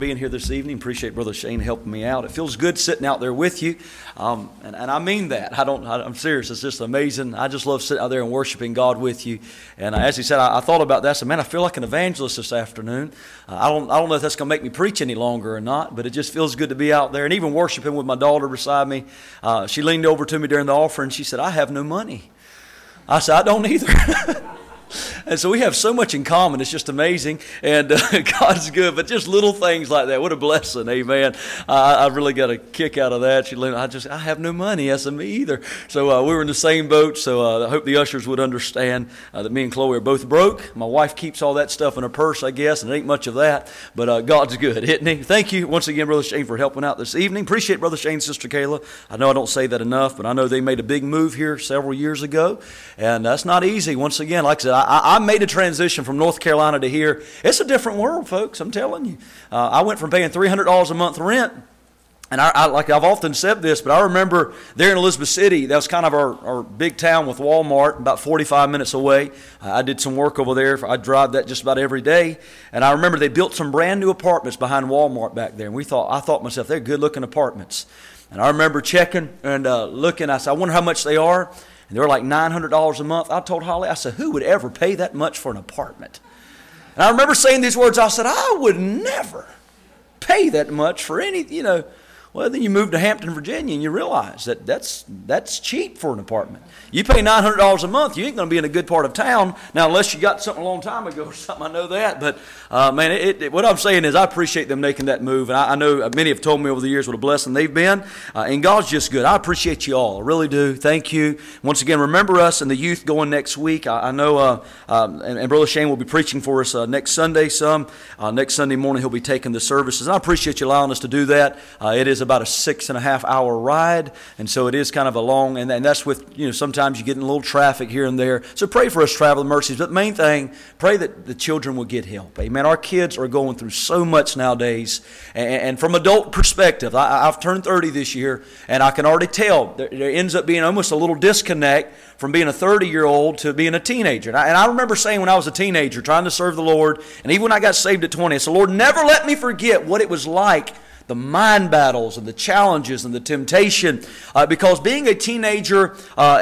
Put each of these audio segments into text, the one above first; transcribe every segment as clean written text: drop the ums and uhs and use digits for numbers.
Being here this evening. Appreciate Brother Shane helping me out. It feels good sitting out there with you, and I mean that. I'm serious. It's just amazing. I just love sitting out there and worshiping God with you. And as he said, I thought about that. I said, man, I feel like an evangelist this afternoon. I don't know if that's going to make me preach any longer or not, but it just feels good to be out there and even worshiping with my daughter beside me. She leaned over to me during the offering. She said, I have no money. I said, I don't either. And so we have so much in common. It's just amazing. And God's good. But just little things like that. What a blessing. Amen. I really got a kick out of that. I have no money. That's me either. So we were in the same boat. So I hope the ushers would understand that me and Chloe are both broke. My wife keeps all that stuff in her purse, I guess. And it ain't much of that. But God's good, isn't he? Thank you once again, Brother Shane, for helping out this evening. Appreciate Brother Shane and Sister Kayla. I know I don't say that enough, but I know they made a big move here several years ago. And that's not easy. Once again, like I said, I made a transition from North Carolina to here. It's a different world, folks, I'm telling you. I went from paying $300 a month rent, and like I've often said this, but I remember there in Elizabeth City, that was kind of our big town with Walmart, about 45 minutes away. I did some work over there. I drive that just about every day. And I remember they built some brand new apartments behind Walmart back there. And I thought to myself, they're good-looking apartments. And I remember checking and looking. I said, I wonder how much they are. And they were like $900 a month. I told Holly, I said, who would ever pay that much for an apartment? And I remember saying these words. I said, I would never pay that much for any, Well, then you move to Hampton, Virginia, and you realize that that's cheap for an apartment. You pay $900 a month, you ain't going to be in a good part of town. Now, unless you got something a long time ago or something, I know that. But, man, what I'm saying is I appreciate them making that move. And I know many have told me over the years what a blessing they've been. And God's just good. I appreciate you all. I really do. Thank you. Once again, remember us and the youth going next week. I know, and Brother Shane will be preaching for us next Sunday next Sunday morning, he'll be taking the services. And I appreciate you allowing us to do that. It is about a 6.5 hour ride, and so it is kind of a long, and that's with, sometimes you get in a little traffic here and there. So pray for us, traveling mercies. But the main thing, pray that the children will get help. Amen. Our kids are going through so much nowadays, and from adult perspective, I've turned 30 this year, and I can already tell there ends up being almost a little disconnect from being a 30-year-old to being a teenager. And I remember saying when I was a teenager, trying to serve the Lord, and even when I got saved at 20, I said, Lord, never let me forget what it was like, the mind battles and the challenges and the temptation, because being a teenager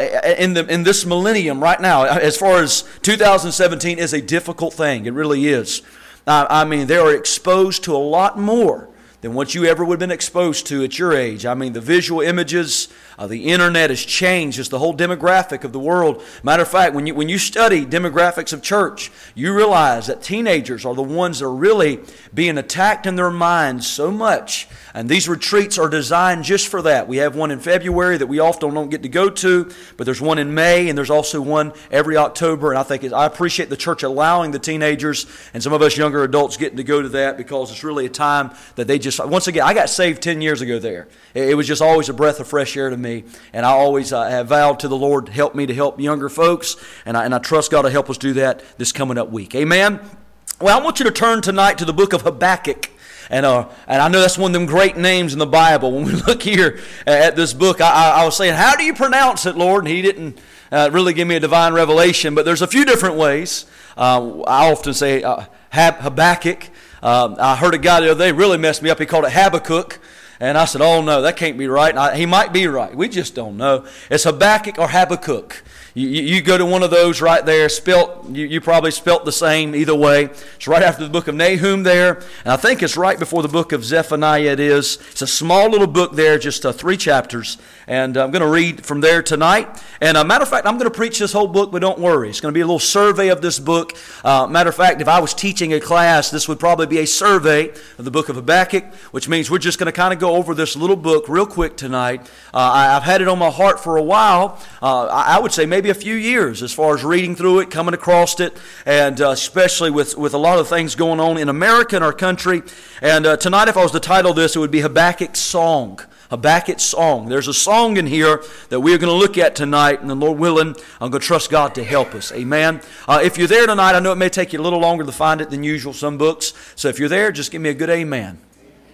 in this millennium right now, as far as 2017, is a difficult thing. It really is. I mean, they are exposed to a lot more than what you ever would have been exposed to at your age. I mean, the visual images, the internet has changed just the whole demographic of the world. Matter of fact, when you study demographics of church, you realize that teenagers are the ones that are really being attacked in their minds so much. And these retreats are designed just for that. We have one in February that we often don't get to go to, but there's one in May, and there's also one every October. And I appreciate the church allowing the teenagers and some of us younger adults getting to go to that, because it's really a time that they just, once again, I got saved 10 years ago there. It was just always a breath of fresh air to me. And I always have vowed to the Lord to help me to help younger folks. And I trust God to help us do that this coming up week. Amen? Well, I want you to turn tonight to the book of Habakkuk. And I know that's one of them great names in the Bible. When we look here at this book, I was saying, how do you pronounce it, Lord? And he didn't really give me a divine revelation. But there's a few different ways. I often say Habakkuk. I heard a guy the other day really messed me up. He called it Habakkuk. And I said, oh, no, that can't be right. He might be right. We just don't know. It's Habakkuk or Habakkuk. You go to one of those right there, you probably spelt the same either way. It's right after the book of Nahum there, and I think it's right before the book of Zephaniah it is. It's a small little book there, just 3 chapters, and I'm going to read from there tonight. And matter of fact, I'm going to preach this whole book, but don't worry. It's going to be a little survey of this book. Matter of fact, if I was teaching a class, this would probably be a survey of the book of Habakkuk, which means we're just going to kind of go over this little book real quick tonight. I've had it on my heart for a while. I would say maybe a few years as far as reading through it, coming across it, and especially with a lot of things going on in America and our country. And tonight, if I was to title this, it would be Habakkuk's Song. Habakkuk's Song. There's a song in here that we're going to look at tonight, and the Lord willing, I'm going to trust God to help us. Amen. If you're there tonight, I know it may take you a little longer to find it than usual, some books. So if you're there, just give me a good amen.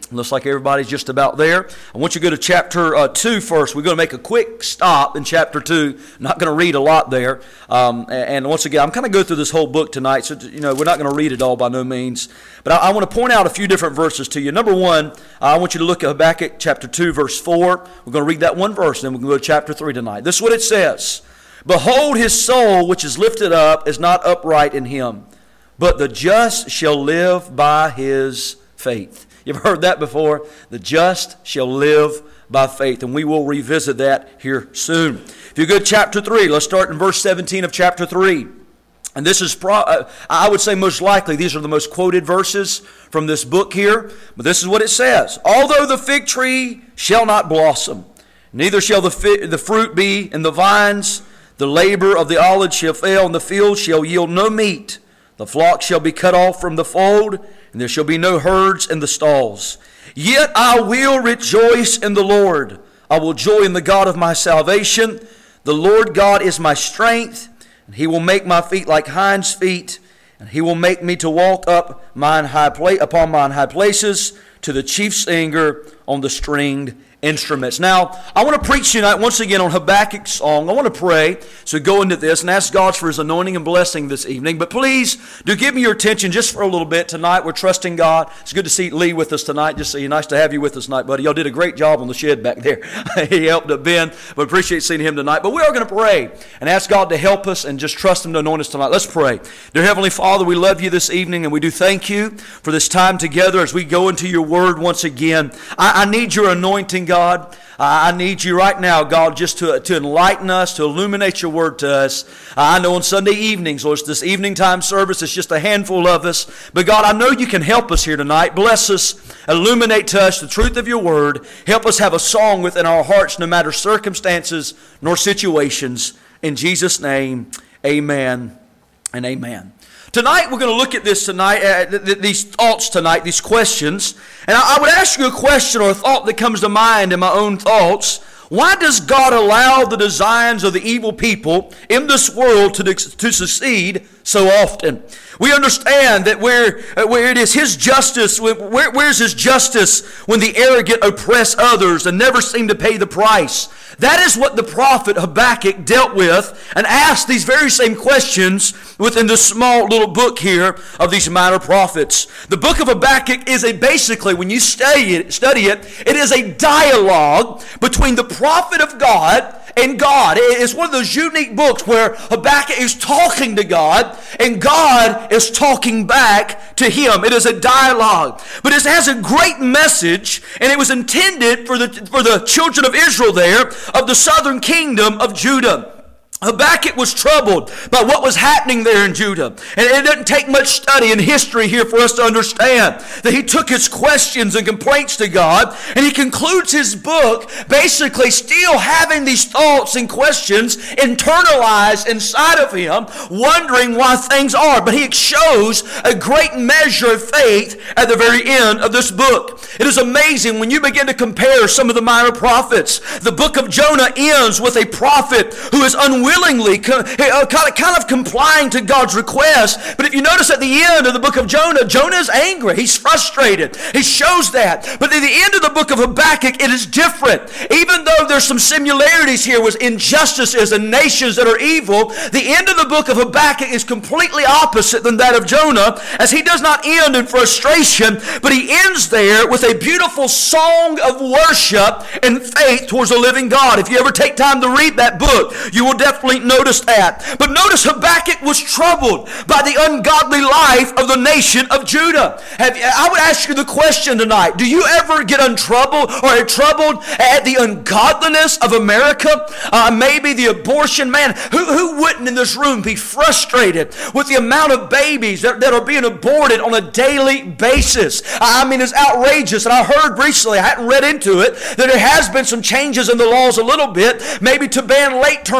Looks like everybody's just about there. I want you to go to chapter 2 first. We're going to make a quick stop in chapter 2. Not going to read a lot there. And once again, I'm kind of going through this whole book tonight, so we're not going to read it all by no means. But I want to point out a few different verses to you. Number one, I want you to look at Habakkuk chapter 2, verse 4. We're going to read that one verse, and then we're going to go to chapter 3 tonight. This is what it says. Behold, his soul which is lifted up is not upright in him, but the just shall live by his faith. You've heard that before. The just shall live by faith. And we will revisit that here soon. If you go to chapter 3, let's start in verse 17 of chapter 3. And this is, I would say most likely, these are the most quoted verses from this book here. But this is what it says. Although the fig tree shall not blossom, neither shall the fruit be in the vines, the labor of the olive shall fail, and the field shall yield no meat. The flock shall be cut off from the fold, and there shall be no herds in the stalls. Yet I will rejoice in the Lord. I will joy in the God of my salvation. The Lord God is my strength, and he will make my feet like hinds' feet, and he will make me to walk up upon mine high places, to the chief singer on the stringed instruments. Now, I want to preach tonight once again on Habakkuk's song. I want to pray, so go into this and ask God for his anointing and blessing this evening. But please, do give me your attention just for a little bit tonight. We're trusting God. It's good to see Lee with us tonight. Just nice to have you with us tonight, buddy. Y'all did a great job on the shed back there. He helped Ben, but appreciate seeing him tonight. But we are going to pray and ask God to help us and just trust him to anoint us tonight. Let's pray. Dear Heavenly Father, we love you this evening, and we do thank you for this time together as we go into your word once again. I need your anointing, God. I need you right now, God, just to enlighten us, to illuminate your word to us. I know on Sunday evenings, Lord, it's this evening time service, it's just a handful of us. But God, I know you can help us here tonight. Bless us, illuminate to us the truth of your word. Help us have a song within our hearts, no matter circumstances nor situations. In Jesus' name, amen and amen. Tonight, we're going to look at this tonight, these thoughts tonight, these questions. And I would ask you a question or a thought that comes to mind in my own thoughts. Why does God allow the designs of the evil people in this world to succeed so often? We understand that where it is His justice, where's His justice when the arrogant oppress others and never seem to pay the price? That is what the prophet Habakkuk dealt with and asked these very same questions within this small little book here of these minor prophets. The book of Habakkuk is basically, when you study it, it is a dialogue between the prophet of God and God. It's one of those unique books where Habakkuk is talking to God and God is talking back to him. It is a dialogue. But it has a great message, and it was intended for the children of Israel there, of the southern kingdom of Judah. Habakkuk was troubled by what was happening there in Judah. And it doesn't take much study in history here for us to understand that he took his questions and complaints to God, and he concludes his book basically still having these thoughts and questions internalized inside of him, wondering why things are. But he shows a great measure of faith at the very end of this book. It is amazing when you begin to compare some of the minor prophets. The book of Jonah ends with a prophet who is unwillingly kind of complying to God's request. But if you notice at the end of the book of Jonah, Jonah is angry. He's frustrated. He shows that. But at the end of the book of Habakkuk, it is different. Even though there's some similarities here with injustices and nations that are evil, the end of the book of Habakkuk is completely opposite than that of Jonah, as he does not end in frustration, but he ends there with a beautiful song of worship and faith towards the living God. If you ever take time to read that book, you will definitely notice that. But notice Habakkuk was troubled by the ungodly life of the nation of Judah. I would ask you the question tonight, do you ever get troubled at the ungodliness of America? Maybe the abortion. Man, who wouldn't in this room be frustrated with the amount of babies that are being aborted on a daily basis? I mean, it's outrageous. And I heard recently, I hadn't read into it, that there has been some changes in the laws a little bit, maybe to ban late-term abortion.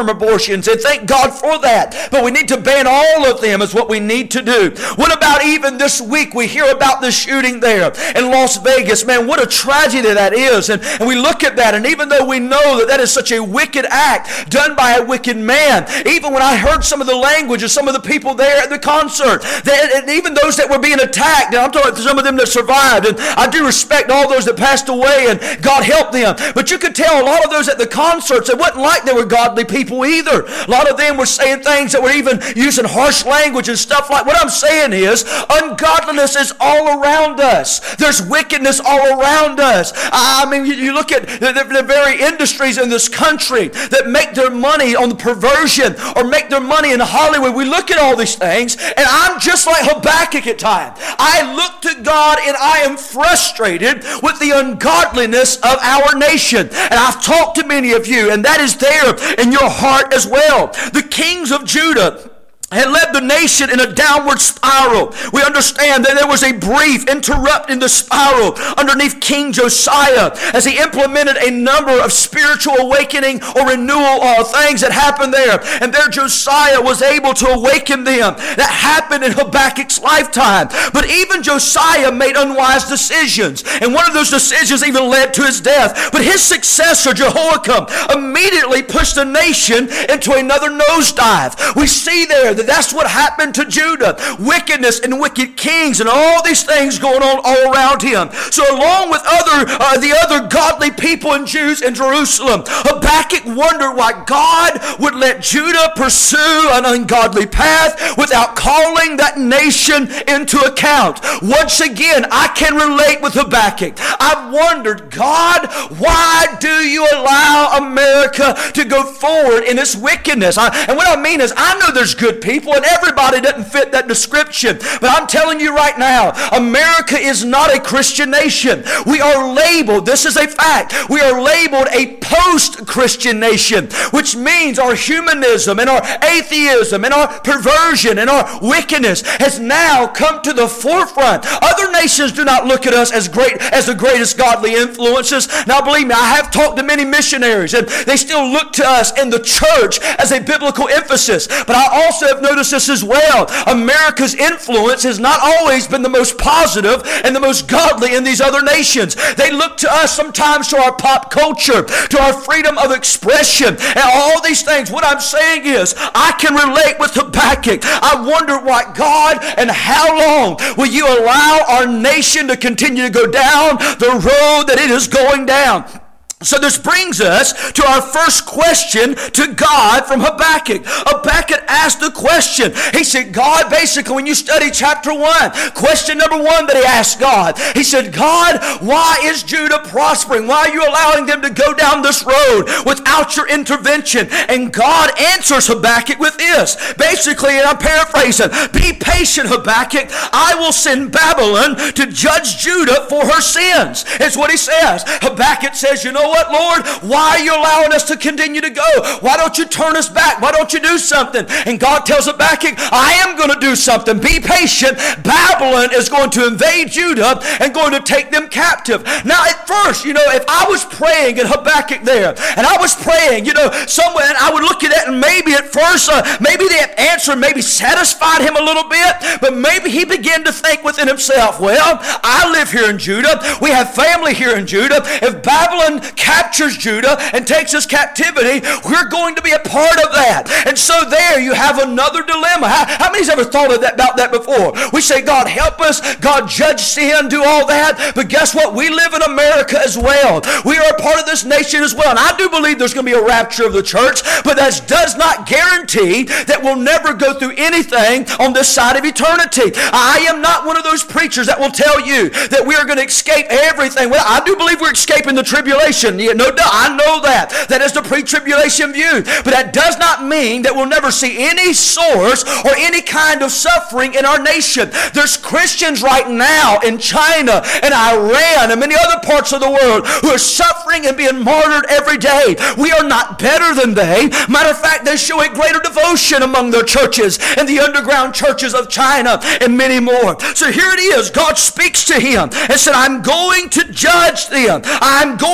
abortions, and thank God for that. But we need to ban all of them is what we need to do. What about even this week we hear about the shooting there in Las Vegas? Man, what a tragedy that is. And we look at that, and even though we know that that is such a wicked act done by a wicked man, even when I heard some of the language of some of the people there at the concert, and even those that were being attacked, and I'm talking about some of them that survived, and I do respect all those that passed away, and God help them. But you could tell a lot of those at the concerts, it wasn't like they were godly people either. A lot of them were saying things that were even using harsh language and stuff like. What I'm saying is, ungodliness is all around us. There's wickedness all around us. I mean, you look at the very industries in this country that make their money on the perversion or make their money in Hollywood. We look at all these things, and I'm just like Habakkuk at times. I look to God, and I am frustrated with the ungodliness of our nation. And I've talked to many of you, and that is there in your heart as well. The kings of Judah had led the nation in a downward spiral. We understand that there was a brief interrupt in the spiral underneath King Josiah as he implemented a number of spiritual awakening or renewal things that happened there. And there Josiah was able to awaken them. That happened in Habakkuk's lifetime. But even Josiah made unwise decisions. And one of those decisions even led to his death. But his successor, Jehoiakim, immediately pushed the nation into another nosedive. We see there that's what happened to Judah. Wickedness and wicked kings and all these things going on all around him. So along with the other godly people and Jews in Jerusalem, Habakkuk wondered why God would let Judah pursue an ungodly path without calling that nation into account. Once again, I can relate with Habakkuk. I've wondered, God, why do you allow America to go forward in its wickedness? And what I mean is, I know there's good people, and everybody doesn't fit that description. But I'm telling you right now, America is not a Christian nation. We are labeled, this is a fact, we are labeled a post-Christian nation, which means our humanism and our atheism and our perversion and our wickedness has now come to the forefront. Other nations do not look at us as great as the greatest godly influences. Now believe me, I have talked to many missionaries, and they still look to us in the church as a biblical emphasis. But I also have noticed this as well. America's influence has not always been the most positive and the most godly in these other nations. They look to us sometimes to our pop culture, to our freedom of expression, and all these things. What I'm saying is, I can relate with Habakkuk. I wonder why, God, and how long will you allow our nation to continue to go down the road that it is going down? So this brings us to our first question to God from Habakkuk. Habakkuk asked the question. He said, God, basically, when you study chapter 1, question number 1 that he asked God, he said, God, why is Judah prospering? Why are you allowing them to go down this road without your intervention? And God answers Habakkuk with this. Basically, and I'm paraphrasing, be patient, Habakkuk. I will send Babylon to judge Judah for her sins. It's what he says. Habakkuk says, you know what, Lord? Why are you allowing us to continue to go? Why don't you turn us back? Why don't you do something? And God tells Habakkuk, I am going to do something. Be patient. Babylon is going to invade Judah and going to take them captive. Now, at first, if I was praying in Habakkuk there, and I was praying, somewhere, and I would look at it, and maybe at first, maybe the answer maybe satisfied him a little bit, but maybe he began to think within himself, well, I live here in Judah. We have family here in Judah. If Babylon captures Judah and takes us captivity, we're going to be a part of that. And so there you have another dilemma. How many's ever thought about that before? We say, God help us, God judge sin, do all that, but guess what? We live in America as well. We are a part of this nation as well. And I do believe there's going to be a rapture of the church, but that does not guarantee that we'll never go through anything on this side of eternity. I am not one of those preachers that will tell you that we are going to escape everything. Well, I do believe we're escaping the tribulation. No doubt, I know that. That is the pre-tribulation view. But that does not mean that we'll never see any source or any kind of suffering in our nation. There's Christians right now in China and Iran and many other parts of the world who are suffering and being martyred every day. We are not better than they. Matter of fact, they show a greater devotion among their churches and the underground churches of China and many more. So here it is. God speaks to him and said, I'm going to judge them. I'm going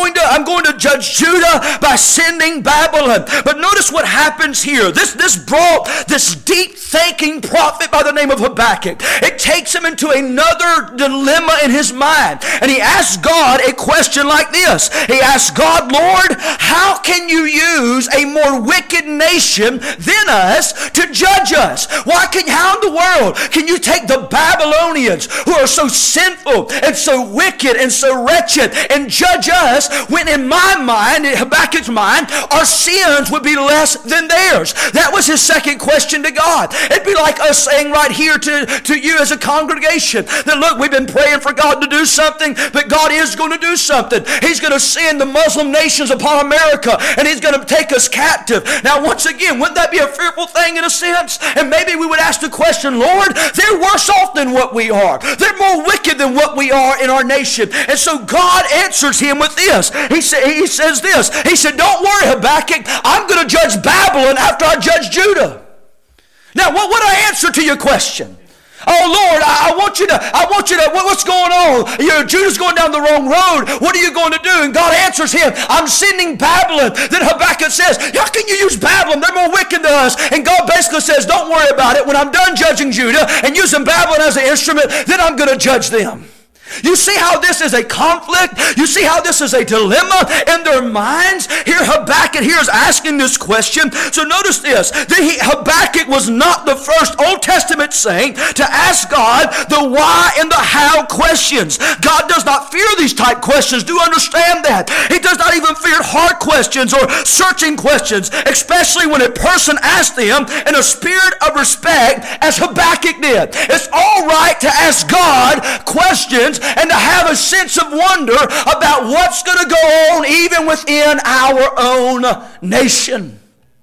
I'm going to judge Judah by sending Babylon. But notice what happens here. This brought this deep thinking prophet by the name of Habakkuk. It takes him into another dilemma in his mind. And he asks God a question like this. He asks God, Lord, how can you use a more wicked nation than us to judge us? How in the world can you take the Babylonians who are so sinful and so wicked and so wretched and judge us when in my mind, in Habakkuk's mind, our sins would be less than theirs? That was his second question to God. It'd be like us saying right here to you as a congregation that, look, we've been praying for God to do something, but God is going to do something. He's going to send the Muslim nations upon America, and He's going to take us captive. Now, once again, wouldn't that be a fearful thing in a sense? And maybe we would ask the question, Lord, they're worse off than what we are. They're more wicked than what we are in our nation. And so God answers him with this. He says this. He said, don't worry, Habakkuk. I'm going to judge Babylon after I judge Judah. Now, what would I answer to your question? Oh, Lord, I want you to, what's going on? Judah's going down the wrong road. What are you going to do? And God answers him, I'm sending Babylon. Then Habakkuk says, how can you use Babylon? They're more wicked than us. And God basically says, don't worry about it. When I'm done judging Judah and using Babylon as an instrument, then I'm going to judge them. You see how this is a conflict? You see how this is a dilemma in their minds? Here Habakkuk here is asking this question. So notice this. Habakkuk was not the first Old Testament saint to ask God the why and the how questions. God does not fear these type questions. Do understand that. He does not even fear hard questions or searching questions, especially when a person asks them in a spirit of respect as Habakkuk did. It's all right to ask God questions and to have a sense of wonder about what's going to go on even within our own nation.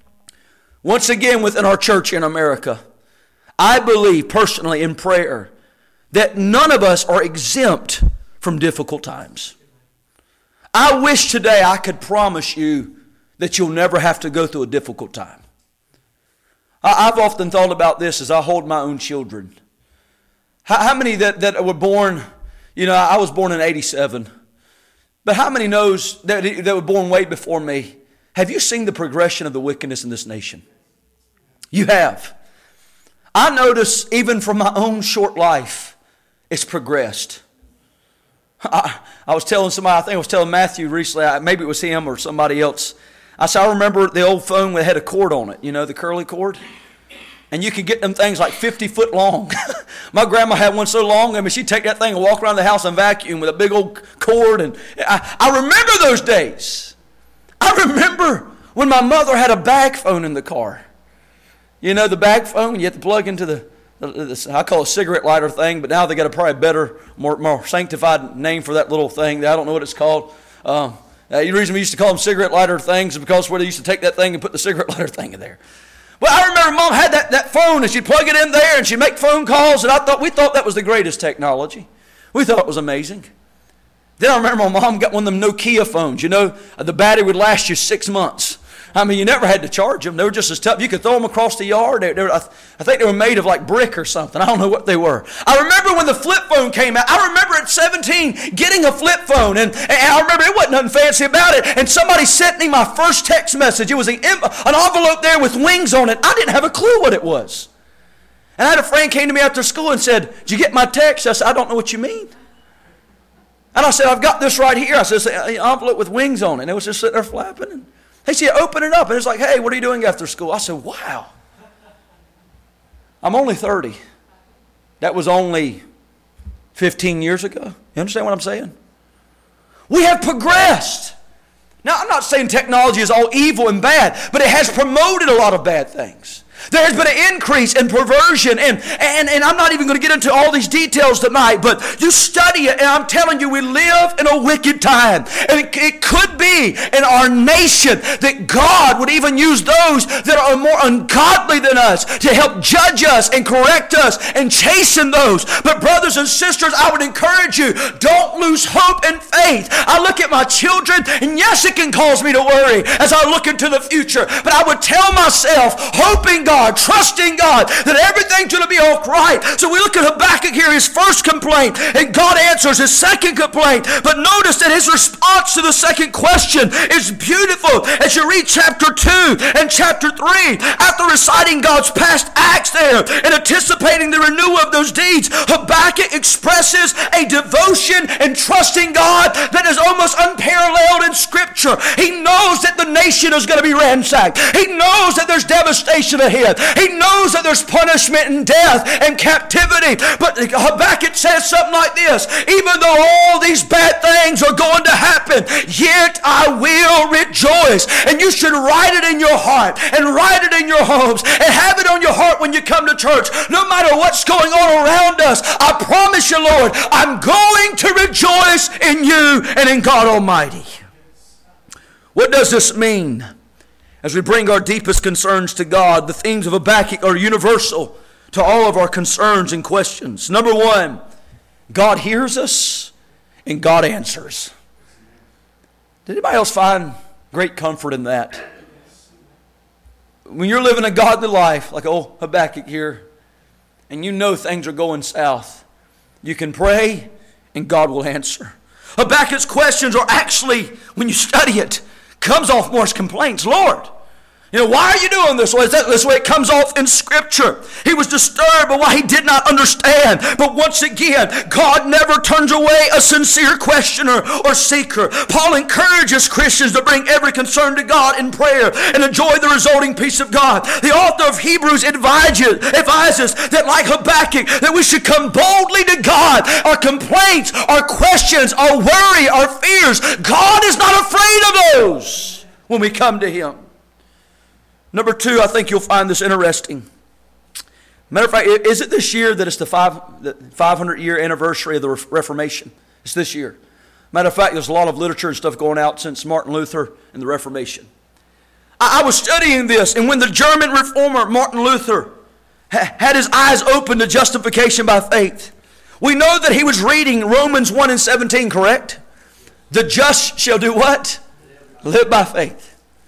Once again, within our church in America, I believe personally in prayer that none of us are exempt from difficult times. I wish today I could promise you that you'll never have to go through a difficult time. I've often thought about this as I hold my own children. How many that were born, I was born in 87, but how many knows that were born way before me? Have you seen the progression of the wickedness in this nation? You have. I notice even from my own short life, it's progressed. I was telling somebody, I think I was telling Matthew recently, maybe it was him or somebody else. I said, I remember the old phone that had a cord on it, the curly cord. And you could get them things like 50 foot long. My grandma had one so long, she'd take that thing and walk around the house and vacuum with a big old cord. And I remember those days. I remember when my mother had a bag phone in the car. The bag phone, you have to plug into the I call it a cigarette lighter thing, but now they got a probably better, more sanctified name for that little thing. I don't know what it's called. The reason we used to call them cigarette lighter things is because where they used to take that thing and put the cigarette lighter thing in there. Well, I remember Mom had that phone, and she'd plug it in there, and she'd make phone calls, and we thought that was the greatest technology. We thought it was amazing. Then I remember my mom got one of them Nokia phones. The battery would last you 6 months. You never had to charge them. They were just as tough. You could throw them across the yard. I think they were made of like brick or something. I don't know what they were. I remember when the flip phone came out. I remember at 17 getting a flip phone. And I remember it wasn't nothing fancy about it. And somebody sent me my first text message. It was an envelope there with wings on it. I didn't have a clue what it was. And I had a friend came to me after school and said, did you get my text? I said, I don't know what you mean. And I said, I've got this right here. I said, it's an envelope with wings on it. And it was just sitting there flapping. And he said, open it up. And it's like, hey, what are you doing after school? I said, wow. I'm only 30. That was only 15 years ago. You understand what I'm saying? We have progressed. Now, I'm not saying technology is all evil and bad, but it has promoted a lot of bad things. There has been an increase in perversion, and I'm not even going to get into all these details tonight, but you study it, and I'm telling you, we live in a wicked time. And it could be in our nation that God would even use those that are more ungodly than us to help judge us and correct us and chasten those. But brothers and sisters, I would encourage you, don't lose hope and faith. I look at my children, and yes, it can cause me to worry as I look into the future, but I would tell myself, hoping God, God, trusting God that everything's going to be all right. So we look at Habakkuk here, his first complaint, and God answers his second complaint. But notice that his response to the second question is beautiful. As you read chapter 2 and chapter 3, after reciting God's past acts there and anticipating the renewal of those deeds, Habakkuk expresses a devotion and trusting God that is almost unparalleled in Scripture. He knows that the nation is going to be ransacked. He knows that there's devastation ahead. He knows that there's punishment and death and captivity. But Habakkuk says something like this: even though all these bad things are going to happen, yet I will rejoice. And you should write it in your heart and write it in your homes and have it on your heart when you come to church. No matter what's going on around us, I promise you, Lord, I'm going to rejoice in you and in God Almighty. What does this mean? As we bring our deepest concerns to God, the themes of Habakkuk are universal to all of our concerns and questions. Number one, God hears us and God answers. Did anybody else find great comfort in that? When you're living a godly life, like old Habakkuk here, and you know things are going south, you can pray and God will answer. Habakkuk's questions are actually, when you study it, comes off more as complaints. Lord, why are you doing this? Well, this way it comes off in Scripture. He was disturbed by what he did not understand. But once again, God never turns away a sincere questioner or seeker. Paul encourages Christians to bring every concern to God in prayer and enjoy the resulting peace of God. The author of Hebrews advises that, like Habakkuk, that we should come boldly to God. Our complaints, our questions, our worry, our fears, God is not afraid of those when we come to Him. Number two, I think you'll find this interesting. Matter of fact, is it this year that it's the 500-year anniversary of the Reformation? It's this year. Matter of fact, there's a lot of literature and stuff going out since Martin Luther and the Reformation. I was studying this, and when the German reformer Martin Luther had his eyes open to justification by faith, we know that he was reading Romans 1:17, correct? The just shall do what? Live by faith.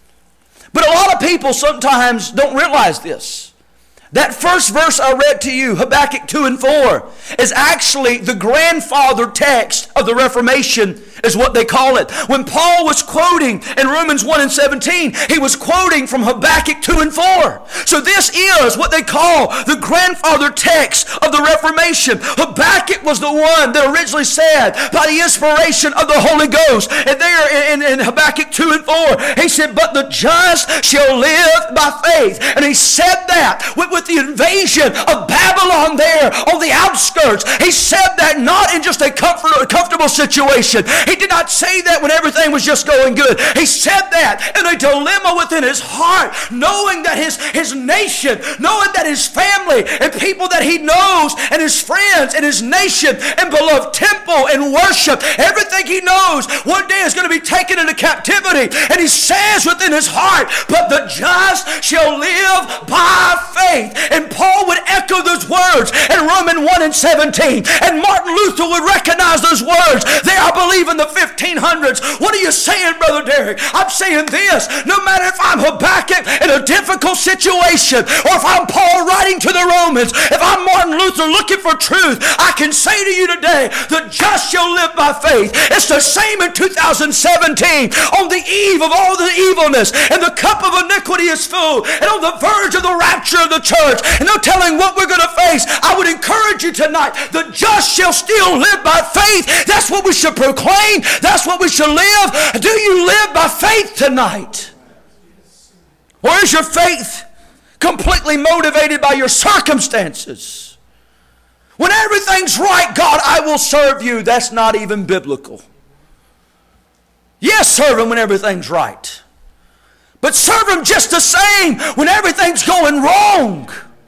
But a lot of people sometimes don't realize this. That first verse I read to you, Habakkuk 2 and 4, is actually the grandfather text of the Reformation, is what they call it. When Paul was quoting in Romans 1 and 17, he was quoting from Habakkuk 2 and 4. So this is what they call the grandfather text of the Reformation. Habakkuk was the one that originally said, by the inspiration of the Holy Ghost, and there in Habakkuk 2 and 4, he said, but the just shall live by faith. And he said that with the invasion of Babylon there on the outskirts. He said that not in just a comfortable situation. He did not say that when everything was just going good. He said that in a dilemma within his heart, knowing that his nation, knowing that his family and people that he knows and his friends and his nation and beloved temple and worship, everything he knows one day is going to be taken into captivity. And he says within his heart, but the just shall live by faith. And Paul would echo those words in Romans 1 and 17. And Martin Luther would recognize those words there, I believe, in the 1500s. What are you saying, Brother Derek? I'm saying this. No matter if I'm Habakkuk in a difficult situation, or if I'm Paul writing to the Romans, if I'm Martin Luther looking for truth, I can say to you today, the just shall live by faith. It's the same in 2017. On the eve of all the evilness, and the cup of iniquity is full, and on the verge of the rapture of the church, and no telling what we're going to face, I would encourage you tonight, the just shall still live by faith. That's what we should proclaim. That's what we should live. Do you live by faith tonight? Or is your faith completely motivated by your circumstances? When everything's right, God, I will serve you. That's not even biblical. Yes, serve Him when everything's right. But serve Him just the same when everything's going wrong.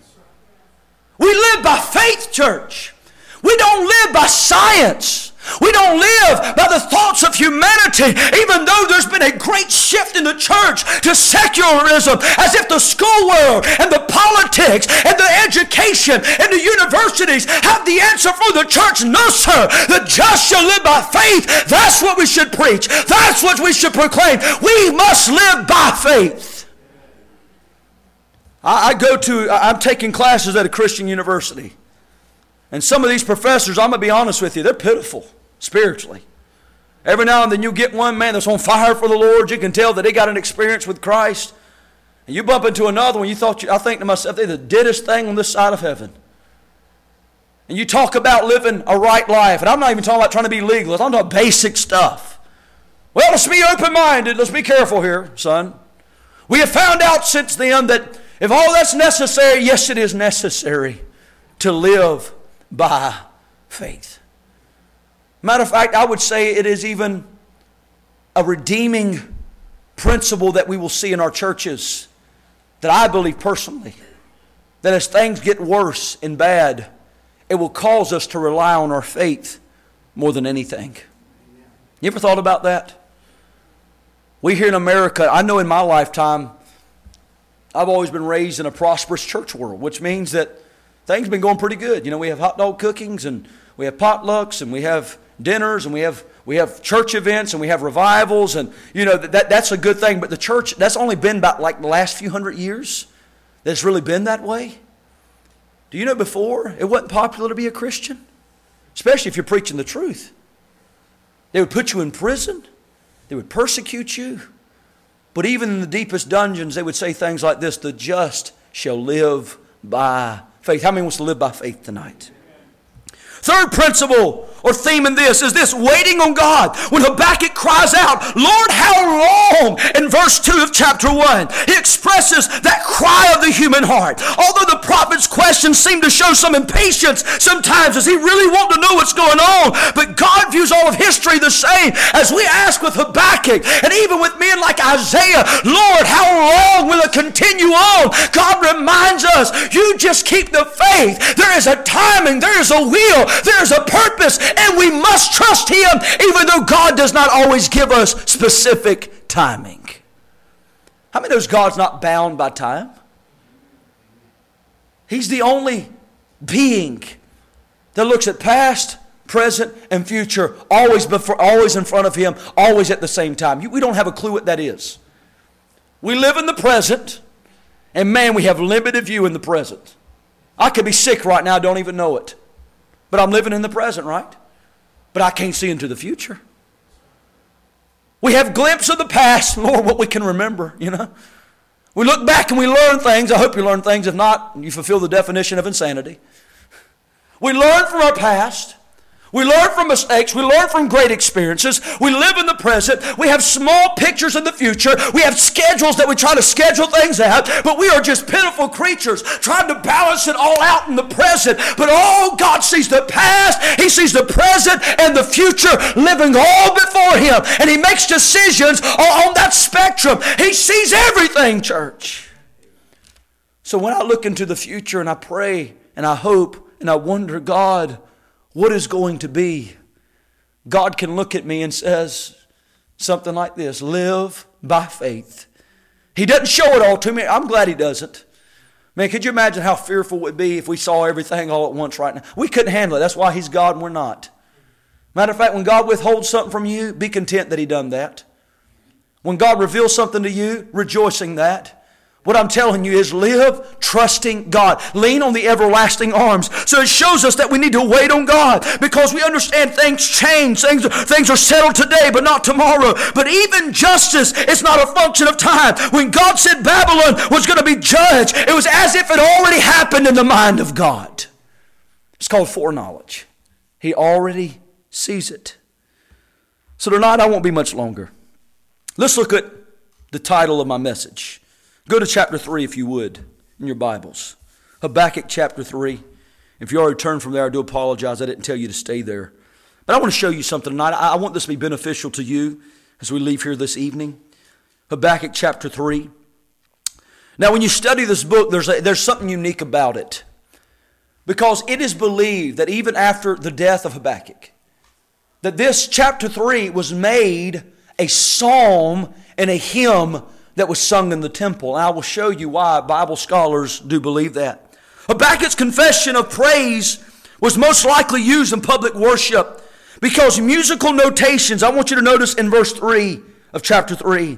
We live by faith, church. We don't live by science. We don't live by the thoughts of humanity, even though there's been a great shift in the church to secularism, as if the school world and the politics and the education and the universities have the answer for the church. No, sir. The just shall live by faith. That's what we should preach. That's what we should proclaim. We must live by faith. I'm taking classes at a Christian university. And some of these professors, I'm going to be honest with you, they're pitiful spiritually. Every now and then you get one man that's on fire for the Lord. You can tell that they got an experience with Christ. And you bump into another one, I think to myself, they're the deadest thing on this side of heaven. And you talk about living a right life. And I'm not even talking about trying to be legalist. I'm talking about basic stuff. Well, let's be open-minded. Let's be careful here, son. We have found out since then that if all that's necessary, yes, it is necessary to live by faith. Matter of fact, I would say it is even a redeeming principle that we will see in our churches, that I believe personally, that as things get worse and bad, it will cause us to rely on our faith more than anything. You ever thought about that? We here in America, I know in my lifetime, I've always been raised in a prosperous church world, which means that things have been going pretty good. You know, we have hot dog cookings, and we have potlucks, and we have dinners, and we have church events, and we have revivals, and you know that's a good thing. But the church, that's only been about like the last few hundred years that it's really been that way. Do you know before it wasn't popular to be a Christian, especially if you're preaching the truth? They would put you in prison, they would persecute you, but even in the deepest dungeons, they would say things like this: "The just shall live by faith." How many wants to live by faith tonight? Third principle or theme in this is this: waiting on God. When Habakkuk cries out, "Lord, how long?" in verse 2 of chapter 1, he expresses that cry of the human heart. Although the prophet's questions seem to show some impatience sometimes, as he really wants to know what's going on, but God views all of history the same. As we ask with Habakkuk, and even with men like Isaiah, "Lord, how long will it continue on?" God reminds us, you just keep the faith. There is a timing, there is a will, there is a purpose, and we must trust Him even though God does not always give us specific timing. How many knows God's not bound by time? He's the only being that looks at past, present, and future, always in front of Him, always at the same time. We don't have a clue what that is. We live in the present, and man, we have limited view in the present. I could be sick right now, I don't even know it. But I'm living in the present, right? But I can't see into the future. We have glimpses of the past, Lord, what we can remember, you know. We look back and we learn things. I hope you learn things. If not, you fulfill the definition of insanity. We learn from our past. We learn from mistakes. We learn from great experiences. We live in the present. We have small pictures of the future. We have schedules that we try to schedule things out. But we are just pitiful creatures trying to balance it all out in the present. But God sees the past. He sees the present and the future living all before Him. And He makes decisions on that spectrum. He sees everything, church. So when I look into the future and I pray and I hope and I wonder, God, what is going to be? God can look at me and says something like this: live by faith. He doesn't show it all to me. I'm glad He doesn't. Man, could you imagine how fearful it would be if we saw everything all at once right now? We couldn't handle it. That's why He's God and we're not. Matter of fact, when God withholds something from you, be content that He done that. When God reveals something to you, rejoicing that. What I'm telling you is live trusting God. Lean on the everlasting arms. So it shows us that we need to wait on God, because we understand things change. Things are settled today but not tomorrow. But even justice is not a function of time. When God said Babylon was going to be judged, it was as if it already happened in the mind of God. It's called foreknowledge. He already sees it. So tonight I won't be much longer. Let's look at the title of my message. Go to chapter 3 if you would in your Bibles. Habakkuk chapter 3. If you already turned from there, I do apologize. I didn't tell you to stay there. But I want to show you something tonight. I want this to be beneficial to you as we leave here this evening. Habakkuk chapter 3. Now when you study this book, there's something unique about it. Because it is believed that even after the death of Habakkuk, that this chapter 3 was made a psalm and a hymn that was sung in the temple. And I will show you why Bible scholars do believe that. Habakkuk's confession of praise was most likely used in public worship because musical notations, I want you to notice in verse 3 of chapter 3,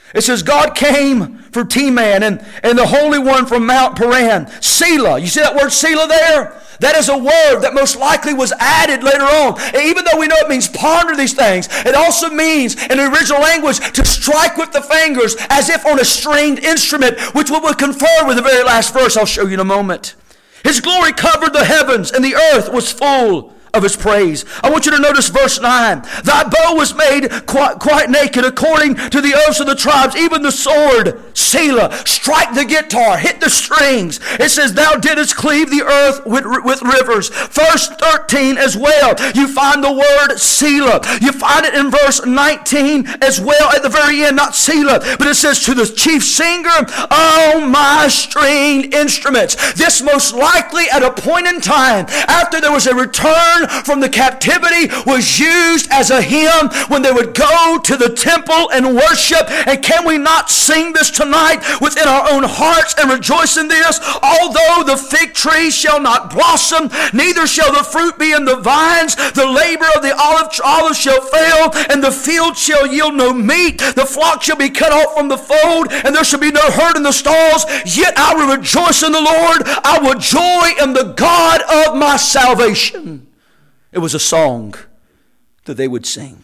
It says, God came for Teman and the Holy One from Mount Paran. Selah. You see that word Selah there? That is a word that most likely was added later on. And even though we know it means ponder these things, it also means in the original language to strike with the fingers as if on a stringed instrument, which we will confer with the very last verse I'll show you in a moment. His glory covered the heavens, and the earth was full of His praise. I want you to notice verse 9. Thy bow was made quite naked according to the oaths of the tribes, even the sword, Selah. Strike the guitar, hit the strings. It says, thou didst cleave the earth with rivers. Verse 13 as well, you find the word Selah. You find it in verse 19 as well at the very end, not Selah, but it says, to the chief singer, oh my stringed instruments. This most likely at a point in time after there was a return from the captivity was used as a hymn when they would go to the temple and worship. And can we not sing this tonight within our own hearts and rejoice in this? Although the fig tree shall not blossom, neither shall the fruit be in the vines, the labor of the olive shall fail, and the field shall yield no meat. The flock shall be cut off from the fold, and there shall be no herd in the stalls. Yet I will rejoice in the Lord. I will joy in the God of my salvation. It was a song that they would sing.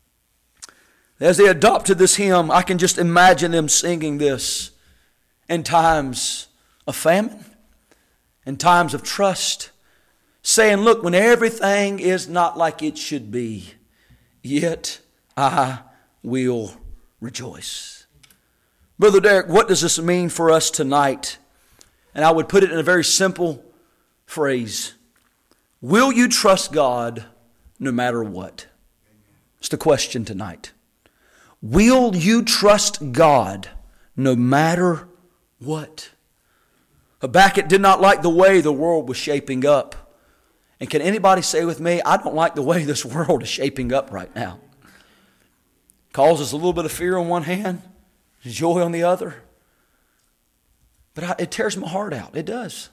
As they adopted this hymn, I can just imagine them singing this in times of famine, in times of trust, saying, look, when everything is not like it should be, yet I will rejoice. Brother Derek, what does this mean for us tonight? And I would put it in a very simple phrase. Will you trust God no matter what? It's the question tonight. Will you trust God no matter what? Habakkuk did not like the way the world was shaping up. And can anybody say with me, I don't like the way this world is shaping up right now? It causes a little bit of fear on one hand, joy on the other. But it tears my heart out. It does.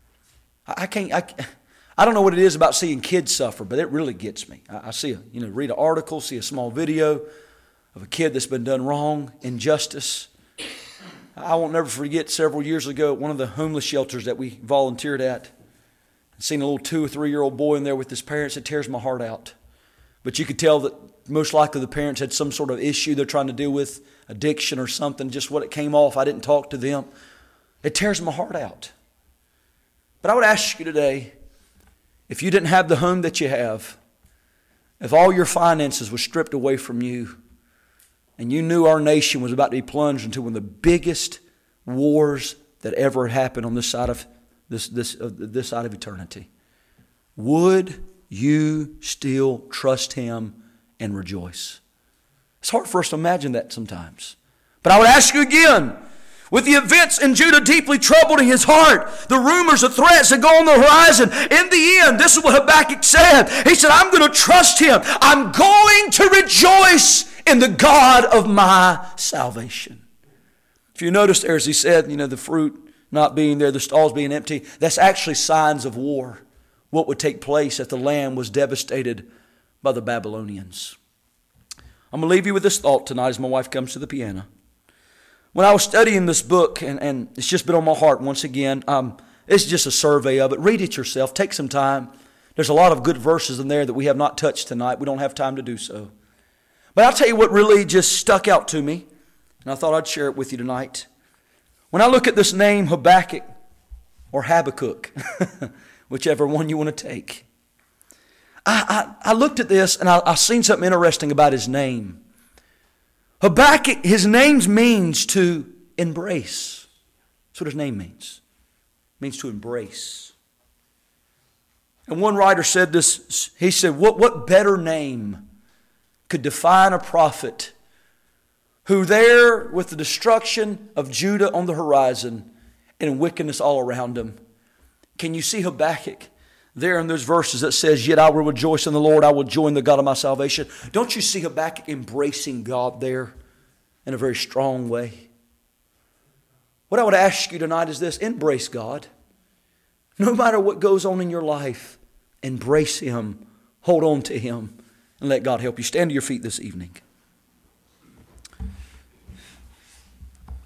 I don't know what it is about seeing kids suffer, but it really gets me. I see read an article, see a small video of a kid that's been done wrong, injustice. I won't never forget several years ago at one of the homeless shelters that we volunteered at, seen a little 2 or 3 year old boy in there with his parents. It tears my heart out. But you could tell that most likely the parents had some sort of issue they're trying to deal with, addiction or something, just what it came off. I didn't talk to them. It tears my heart out. But I would ask you today, if you didn't have the home that you have, if all your finances were stripped away from you, and you knew our nation was about to be plunged into one of the biggest wars that ever had happened on this side of this side of eternity, would you still trust Him and rejoice? It's hard for us to imagine that sometimes. But I would ask you again, with the events in Judah deeply troubling his heart, the rumors, the threats that go on the horizon, in the end, this is what Habakkuk said. He said, I'm going to trust Him. I'm going to rejoice in the God of my salvation. If you notice there, as he said, the fruit not being there, the stalls being empty, that's actually signs of war. What would take place if the land was devastated by the Babylonians. I'm going to leave you with this thought tonight as my wife comes to the piano. When I was studying this book, and it's just been on my heart once again, it's just a survey of it. Read it yourself. Take some time. There's a lot of good verses in there that we have not touched tonight. We don't have time to do so. But I'll tell you what really just stuck out to me, and I thought I'd share it with you tonight. When I look at this name, Habakkuk, or Habakkuk, whichever one you want to take, I looked at this, and I seen something interesting about his name. Habakkuk, his name means to embrace. That's what his name means. It means to embrace. And one writer said this, he said, what better name could define a prophet who there with the destruction of Judah on the horizon and wickedness all around him. Can you see Habakkuk there in those verses that says, yet I will rejoice in the Lord, I will join the God of my salvation. Don't you see Habakkuk embracing God there in a very strong way? What I would ask you tonight is this: embrace God. No matter what goes on in your life, embrace Him, hold on to Him, and let God help you. Stand to your feet this evening.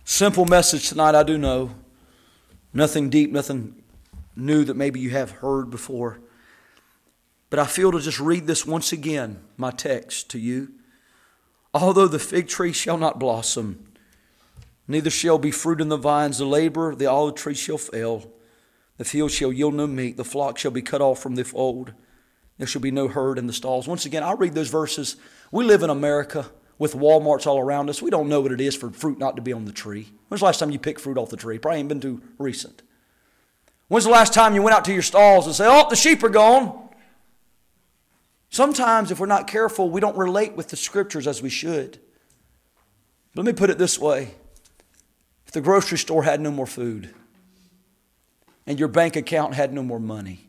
Simple message tonight, I do know. Nothing deep, nothing new that maybe you have heard before. But I feel to just read this once again, my text to you. Although the fig tree shall not blossom, neither shall be fruit in the vines, the labor, the olive tree shall fail. The field shall yield no meat, the flock shall be cut off from the fold. There shall be no herd in the stalls. Once again, I'll read those verses. We live in America with Walmarts all around us. We don't know what it is for fruit not to be on the tree. When's the last time you picked fruit off the tree? Probably ain't been too recent. When's the last time you went out to your stalls and say, oh, the sheep are gone? Sometimes if we're not careful, we don't relate with the Scriptures as we should. Let me put it this way. If the grocery store had no more food and your bank account had no more money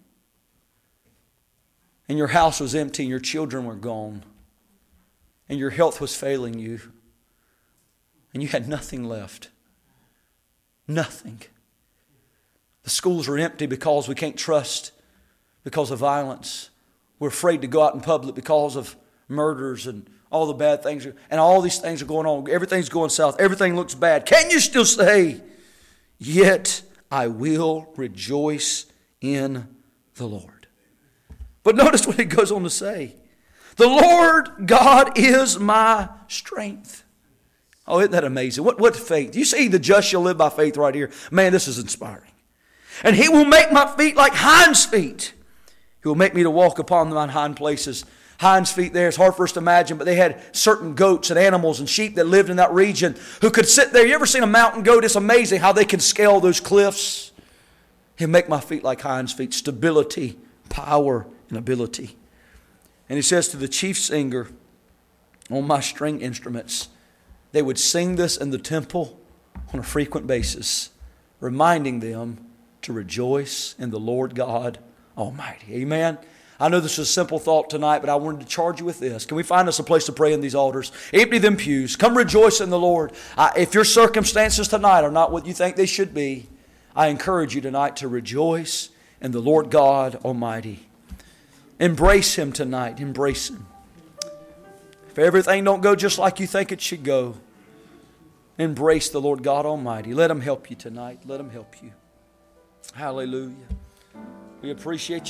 and your house was empty and your children were gone and your health was failing you and you had nothing left, nothing. The schools are empty because we can't trust because of violence. We're afraid to go out in public because of murders and all the bad things. And all these things are going on. Everything's going south. Everything looks bad. Can you still say, yet I will rejoice in the Lord? But notice what it goes on to say. The Lord God is my strength. Oh, isn't that amazing? What faith? You see, the just shall live by faith right here. Man, this is inspiring. And He will make my feet like hinds' feet. He will make me to walk upon mine hind places. Hinds' feet there, it's hard for us to imagine, but they had certain goats and animals and sheep that lived in that region who could sit there. You ever seen a mountain goat? It's amazing how they can scale those cliffs. He'll make my feet like hinds' feet. Stability, power, and ability. And He says to the chief singer on my string instruments, they would sing this in the temple on a frequent basis, reminding them to rejoice in the Lord God Almighty. Amen. I know this is a simple thought tonight, but I wanted to charge you with this. Can we find us a place to pray in these altars? Empty them pews. Come rejoice in the Lord. If your circumstances tonight are not what you think they should be, I encourage you tonight to rejoice in the Lord God Almighty. Embrace Him tonight. Embrace Him. If everything don't go just like you think it should go, embrace the Lord God Almighty. Let Him help you tonight. Let Him help you. Hallelujah. We appreciate you.